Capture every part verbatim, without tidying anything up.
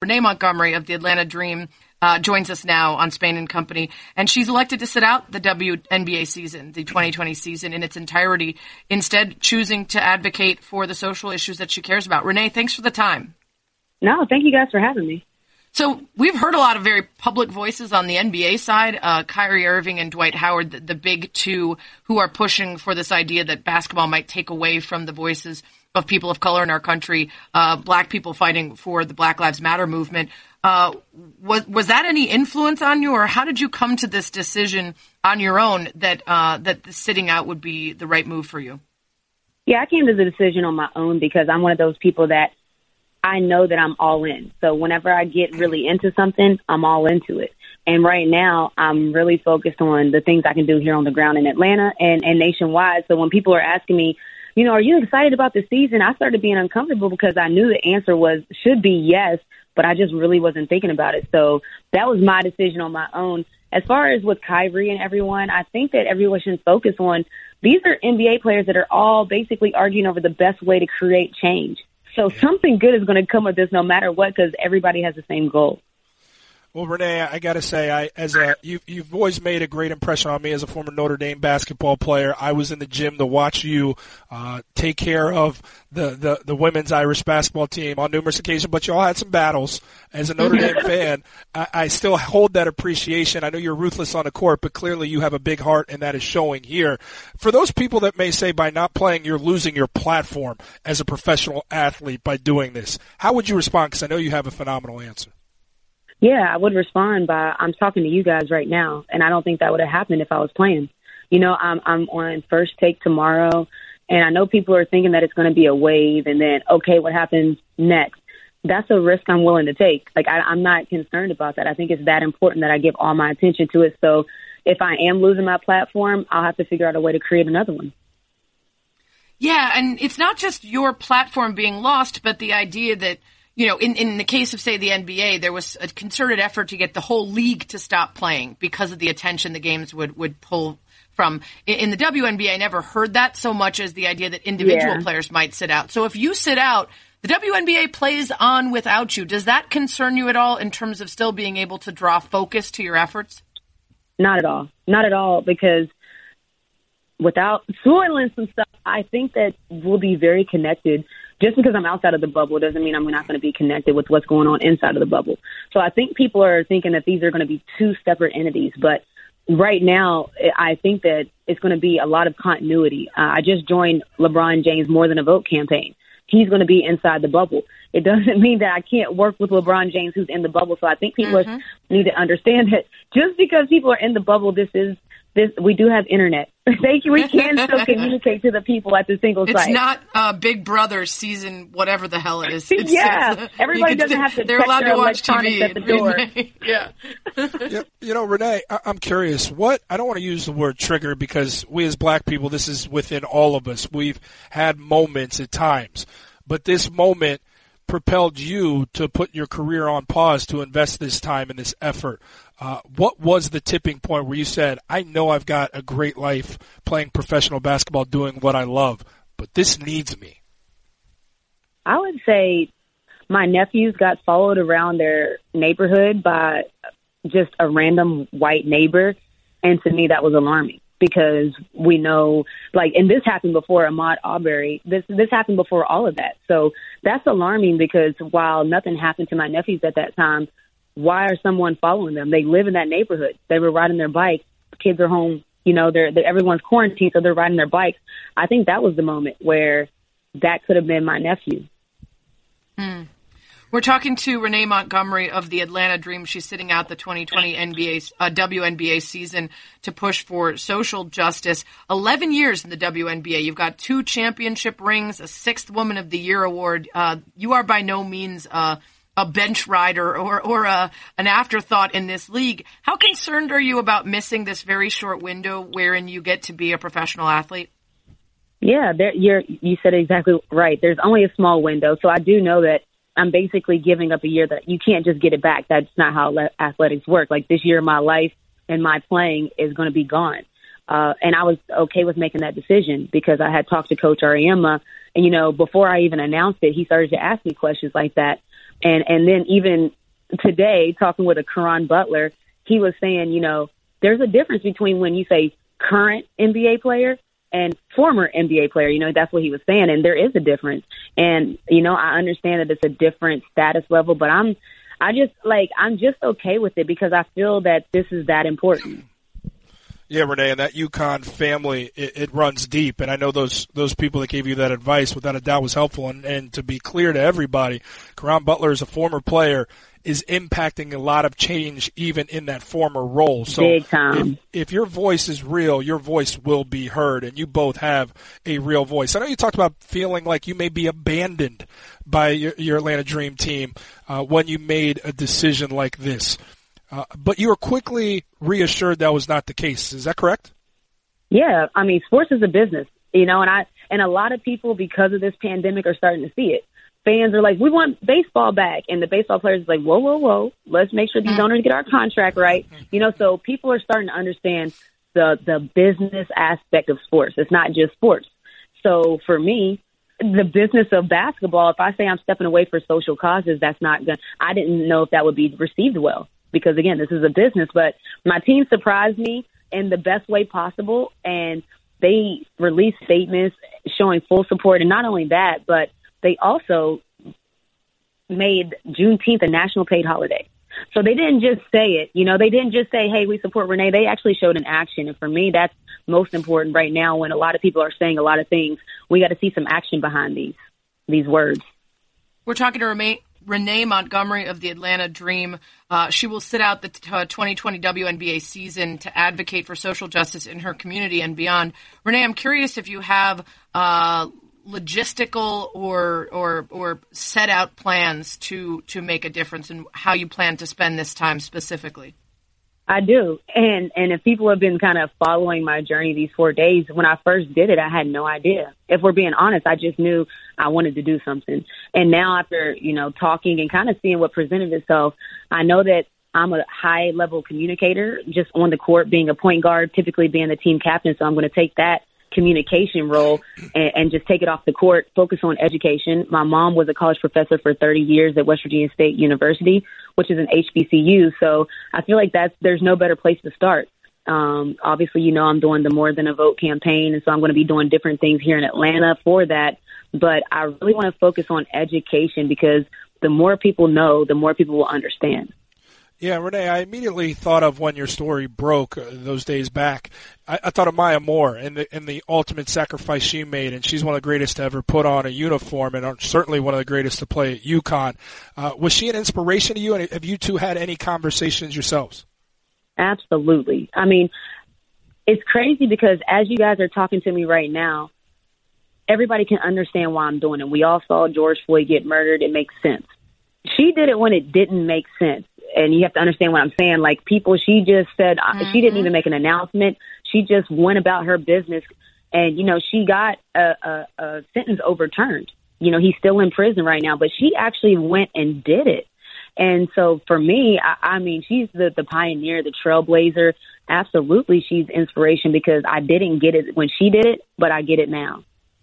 Renee Montgomery of the Atlanta Dream uh, joins us now on Spain and Company, and she's elected to sit out the W N B A season, the twenty twenty season in its entirety, instead choosing to advocate for the social issues that she cares about. Renee, thanks for the time. No, thank you guys for having me. So we've heard a lot of very public voices on the N B A side, uh, Kyrie Irving and Dwight Howard, the, the big two who are pushing for this idea that basketball might take away from the voices of people of color in our country, uh, black people fighting for the Black Lives Matter movement. Uh, was, was that any influence on you, or how did you come to this decision on your own that, uh, that sitting out would be the right move for you? Yeah, I came to the decision on my own because I'm one of those people that I know that I'm all in. So whenever I get really into something, I'm all into it. And right now, I'm really focused on the things I can do here on the ground in Atlanta and, and nationwide. So when people are asking me, you know, are you excited about the season? I started being uncomfortable because I knew the answer was should be yes, but I just really wasn't thinking about it. So that was my decision on my own. As far as with Kyrie and everyone, I think that everyone should focus on these are N B A players that are all basically arguing over the best way to create change. So something good is going to come of this no matter what, because everybody has the same goal. Well, Renee, I got to say, I as a you, you've always made a great impression on me as a former Notre Dame basketball player. I was in the gym to watch you uh, take care of the, the, the women's Irish basketball team on numerous occasions, but you all had some battles. As a Notre Dame fan, I, I still hold that appreciation. I know you're ruthless on the court, but clearly you have a big heart, and that is showing here. For those people that may say by not playing, you're losing your platform as a professional athlete by doing this, how would you respond? Because I know you have a phenomenal answer. Yeah, I would respond by I'm talking to you guys right now, and I don't think that would have happened if I was playing. You know, I'm I'm on First Take tomorrow, and I know people are thinking that it's going to be a wave, and then, okay, what happens next? That's a risk I'm willing to take. Like, I, I'm not concerned about that. I think it's that important that I give all my attention to it. So if I am losing my platform, I'll have to figure out a way to create another one. Yeah, and it's not just your platform being lost, but the idea that, you know, in, in the case of, say, the N B A, there was a concerted effort to get the whole league to stop playing because of the attention the games would, would pull from. In, in the W N B A, I never heard that so much as the idea that individual yeah. players might sit out. So if you sit out, the W N B A plays on without you. Does that concern you at all in terms of still being able to draw focus to your efforts? Not at all. Not at all, because without soiling some stuff, I think that we'll be very connected. Just because I'm outside of the bubble doesn't mean I'm not going to be connected with what's going on inside of the bubble. So I think people are thinking that these are going to be two separate entities. But right now, I think that it's going to be a lot of continuity. Uh, I just joined LeBron James More Than a Vote campaign. He's going to be inside the bubble. It doesn't mean that I can't work with LeBron James, who's in the bubble. So I think people mm-hmm. need to understand that just because people are in the bubble, this is This, we do have internet. They can, we can still communicate to the people at the single it's site. It's not uh, Big Brother season, whatever the hell it is. It's, yeah, it's, everybody doesn't can, have to. They're allowed to watch T V at the door. yeah. yeah. You know, Renee, I- I'm curious. What I don't want to use the word trigger because we as black people, this is within all of us. We've had moments at times, but this moment propelled you to put your career on pause to invest this time and this effort. Uh, what was the tipping point where you said, I know I've got a great life playing professional basketball, doing what I love, but this needs me? I would say my nephews got followed around their neighborhood by just a random white neighbor. And to me, that was alarming because we know, like, and this happened before Ahmaud Arbery. This, this happened before all of that. So that's alarming because while nothing happened to my nephews at that time, why are someone following them? They live in that neighborhood. They were riding their bikes. Kids are home. You know, they're, they're everyone's quarantined, so they're riding their bikes. I think that was the moment where that could have been my nephew. Hmm. We're talking to Renee Montgomery of the Atlanta Dream. She's sitting out the twenty twenty N B A uh, W N B A season to push for social justice. Eleven years in the W N B A. You've got two championship rings, a sixth Woman of the Year award. Uh, you are by no means uh, a bench rider or, or a, an afterthought in this league. How concerned are you about missing this very short window wherein you get to be a professional athlete? Yeah, there, you're, you said it exactly right. There's only a small window, so I do know that I'm basically giving up a year that you can't just get it back. That's not how athletics work. Like this year of my life and my playing is going to be gone. Uh, and I was okay with making that decision because I had talked to Coach Auriemma, and, you know, before I even announced it, he started to ask me questions like that. And, and then even today, talking with a Caron Butler, he was saying, you know, there's a difference between when you say current N B A player and former N B A player. You know, that's what he was saying. And there is a difference. And, you know, I understand that it's a different status level, but I'm, I just like, I'm just okay with it because I feel that this is that important. Yeah, Renee, and that UConn family, it, it runs deep, and I know those those people that gave you that advice, without a doubt, was helpful. And, and to be clear to everybody, Caron Butler is a former player, is impacting a lot of change even in that former role. So Big time. If, if your voice is real, your voice will be heard, and you both have a real voice. I know you talked about feeling like you may be abandoned by your, your Atlanta Dream team uh, when you made a decision like this. Uh, but you were quickly reassured that was not the case. Is that correct? Yeah. I mean, sports is a business, you know, and I, and a lot of people, because of this pandemic, are starting to see it. Fans are like, we want baseball back. And the baseball players are like, whoa, whoa, whoa. Let's make sure these owners get our contract right. You know, so people are starting to understand the, the business aspect of sports. It's not just sports. So for me, the business of basketball, if I say I'm stepping away for social causes, that's not good. I didn't know if that would be received well. Because, again, this is a business. But my team surprised me in the best way possible, and they released statements showing full support. And not only that, but they also made Juneteenth a national paid holiday. So they didn't just say it. You know, they didn't just say, hey, we support Renee. They actually showed an action. And for me, that's most important right now when a lot of people are saying a lot of things. We got to see some action behind these these words. We're talking to Renee. Renee Montgomery of the Atlanta Dream. Uh, she will sit out the uh, twenty twenty W N B A season to advocate for social justice in her community and beyond. Renee, I'm curious if you have uh, logistical or or or set out plans to to make a difference and how you plan to spend this time specifically. I do. And and if people have been kind of following my journey these four days, when I first did it, I had no idea. If we're being honest, I just knew I wanted to do something. And now after, you know, talking and kind of seeing what presented itself, I know that I'm a high level communicator just on the court, being a point guard, typically being the team captain. So I'm going to take that communication role and, and just take it off the court, focus on education. My mom was a college professor for thirty years at West Virginia State University, which is an H B C U. So I feel like that's, there's no better place to start. Um, obviously, you know, I'm doing the More Than a Vote campaign, and so I'm going to be doing different things here in Atlanta for that. But I really want to focus on education because the more people know, the more people will understand. Yeah, Renee, I immediately thought of when your story broke uh, those days back. I, I thought of Maya Moore and the, and the ultimate sacrifice she made, and she's one of the greatest to ever put on a uniform and certainly one of the greatest to play at UConn. Uh, was she an inspiration to you, and have you two had any conversations yourselves? Absolutely. I mean, it's crazy because as you guys are talking to me right now, everybody can understand why I'm doing it. We all saw George Floyd get murdered. It makes sense. She did it when it didn't make sense. And you have to understand what I'm saying. Like people, she just said, mm-hmm. she didn't even make an announcement. She just went about her business. And, you know, she got a, a, a sentence overturned. You know, he's still in prison right now, but she actually went and did it. And so for me, I, I mean, she's the, the pioneer, the trailblazer. Absolutely, she's inspiration because I didn't get it when she did it, but I get it now.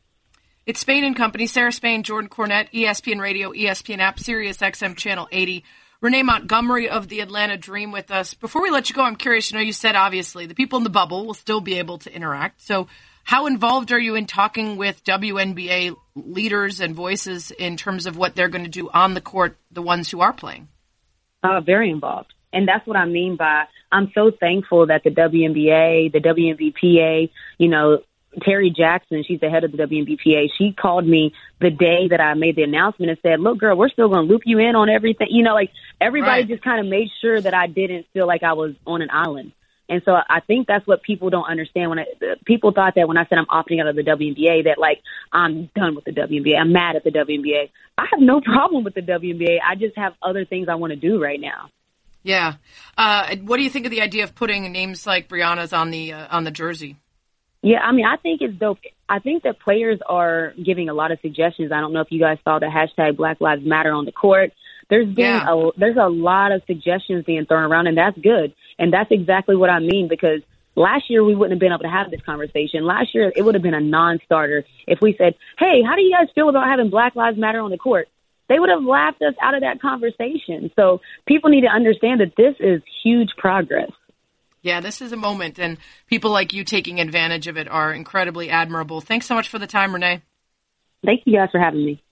It's Spain and Company. Sarah Spain, Jordan Cornette, E S P N Radio, E S P N App, Sirius X M Channel eighty. Renee Montgomery of the Atlanta Dream with us. Before we let you go, I'm curious, you know, you said obviously the people in the bubble will still be able to interact. So how involved are you in talking with W N B A leaders and voices in terms of what they're going to do on the court, the ones who are playing? Uh, very involved. And that's what I mean by I'm so thankful that the W N B A, the W N B P A, you know, Terry Jackson, she's the head of the W N B P A. She called me the day that I made the announcement and said, look, girl, we're still going to loop you in on everything. You know, like everybody right. just kind of made sure that I didn't feel like I was on an island. And so I think that's what people don't understand. When I, people thought that when I said I'm opting out of the W N B A, that like I'm done with the W N B A. I'm mad at the W N B A. I have no problem with the W N B A. I just have other things I want to do right now. Yeah. Uh, what do you think of the idea of putting names like Breonna's on the uh, on the jersey? Yeah, I mean, I think it's dope. I think that players are giving a lot of suggestions. I don't know if you guys saw the hashtag Black Lives Matter on the court. There's been yeah. a, there's a lot of suggestions being thrown around, and that's good. And that's exactly what I mean, because last year we wouldn't have been able to have this conversation. Last year it would have been a non-starter if we said, hey, how do you guys feel about having Black Lives Matter on the court? they would have laughed us out of that conversation. So people need to understand that this is huge progress. Yeah, this is a moment, and people like you taking advantage of it are incredibly admirable. Thanks so much for the time, Renee. Thank you guys for having me.